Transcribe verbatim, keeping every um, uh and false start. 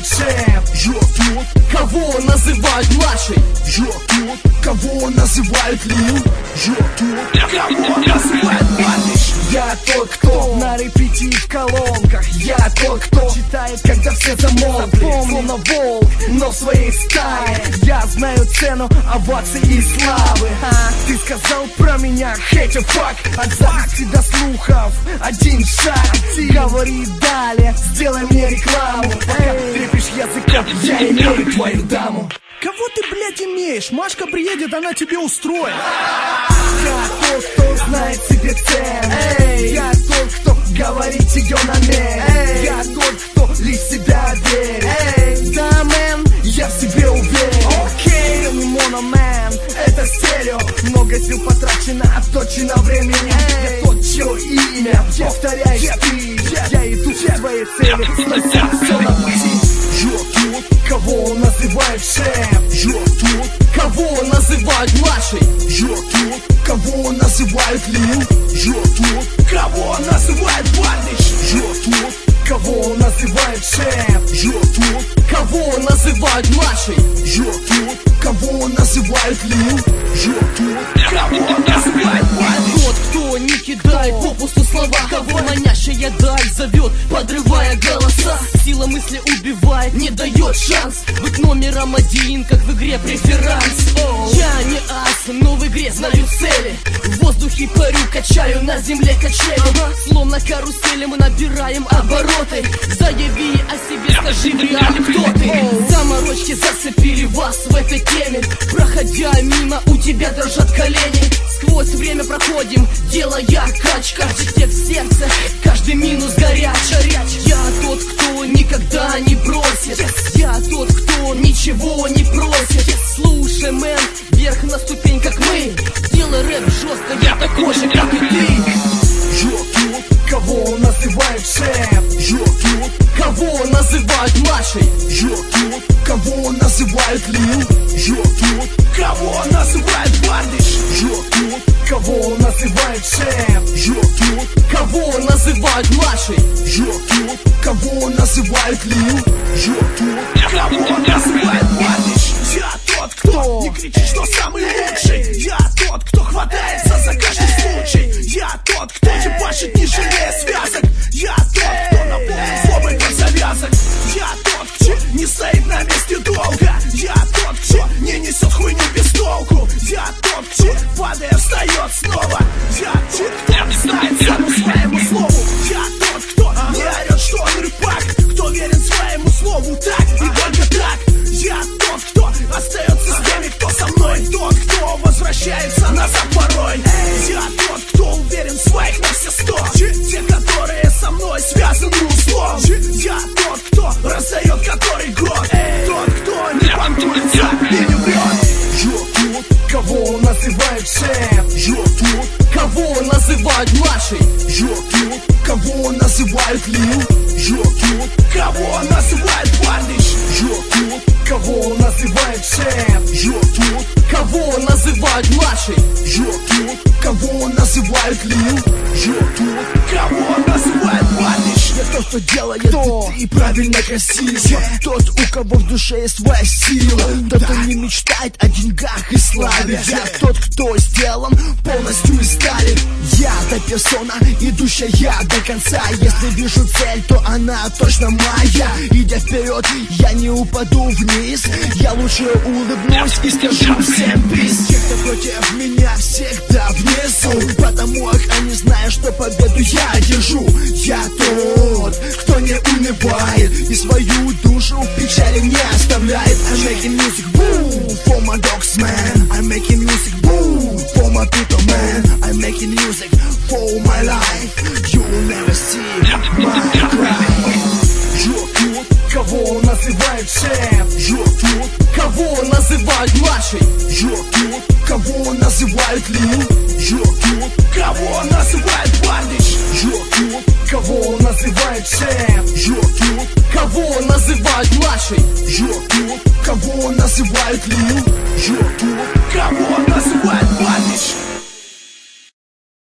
шеф. Я тот, кого называют младший. Я тот, кого называют Лил. Я тот, кого называют Палыч. Я тот, кто на репите в колонках. Я тот, кто читает, когда все замолкли. Словно волк, но в своей стае. Я знаю цену оваций и славы. а, Ты сказал про меня hate a fuck. От зависти до слухов один шаг. Говори далее, сделай мне рекламу. Пока трепишь языком, я имею твою даму. Кого ты, блядь, имеешь? Машка приедет, она тебе устроит. Я тот, кто знает себе цену. Эй, я тот, кто говорит ее намерен. Эй, я тот, кто лишь себя верит. Эй, да, мэн, я в себе уверен. Окей, okay, мономэн, это стерео. Много сил потрачено, отточено времени. Эй, я тот, чье имя повторяешь ты. Я иду к твоей цели, снося все на пути. Я тот, кого называют шеф. Я тот, кого называют младший. Я тот, кого называют Лил. Я тот, кого называют Палыч. Я тот, кого называют шеф. Я тот, кого называют младший. Я тот, кого называют Лил. Я тот, кого называют Палыч. Тот, кто не кидает попусту слова, кого манящая даль зовет, подрывая голоса. Сила мысли убивает, не дает шанс быть номером один, как в игре преферанс. oh. Я не ас, но в игре знаю цели. В воздухе парю, качаю, на земле качели. ага. Словно карусели мы набираем обороты. Заяви о себе, скажи в реале, кто ты. oh. Заморочки зацепили вас в этой теме. Проходя мимо, у тебя дрожат колени. Сквозь время проходим, делая качка. Где в сердце каждый минус горяч. Я тот, кто никогда не бросит. Я тот, кто ничего не просит. Слушай, мэн, вверх на ступень, как мы. Делай рэп жестко, я такой же, как и ты. Я тот, кого называют шеф. Я тот, кого называют младший. Я тот, кого называют Лил. Я тот, кого называют Палыч. Я тот, кого называют шеф. Я тот, кого называют младший. Я тот, кого называют Лил. Я тот, кого называют Палыч. Я тот, кто не кричит, что самый лучший. Я тот, кто хватается за каждый случай. Я тот, кто ебашит, не жалея связок. Я тот, кто наполнен злобой без завязок. Я тот, кто не стоит на месте долго. Я тот, кто не несет хуйню без толку. Я тот, кто падая встает снова. Я тот, кто знает цену своему слову. Я тот, кто не орет, что он рыбак. Кто верен своему слову так и только так. Я тот, кто остается с теми, кто со мной. Тот, кто возвращается назад порой. Я тот, кто уверен в своих на все сто. Те, которые со мной связаны узлом. Я тот, кто раздает который год. Тот, кто не понтуется и не врет. Я тот, кого называют шеф. Я тот, кого называют младший. Я тот, кого называют Лил. Я тот, кого называют Палыч. Я тот, кого называют шеф. Я тот, кого называют младший. Я тот, кого называют Лил. Я тот, кого называют Палыч. Я тот, кто делает биты правильно, красиво. Тот, у кого в душе есть своя сила. Тот, кто не мечтает о деньгах и славе. Я тот, кто сделан полностью из стали. Я та персона, идущая до конца. Если вижу цель, то она точно моя. Идя вперед, я не упаду вниз. Я лучше улыбнусь и скажу всем пиз. Те, кто против меня, всегда внизу. Потому как они знают, что победу я держу. Я тот, кто не унывает и свою душу в печали не оставляет. I'm making music boom for my dogs, man. I'm making music boom for my people, man. I'm making music for my life. You will never see my cry. Я тот, кого называют шеф. Я тот, кого называют младший. Я тот, кого называют Лил. Я тот, кого называют Палыч. Я тот, кого называют шеф. Я тот, кого называют младший. Я тот, кого называют Лил. Я тот, кого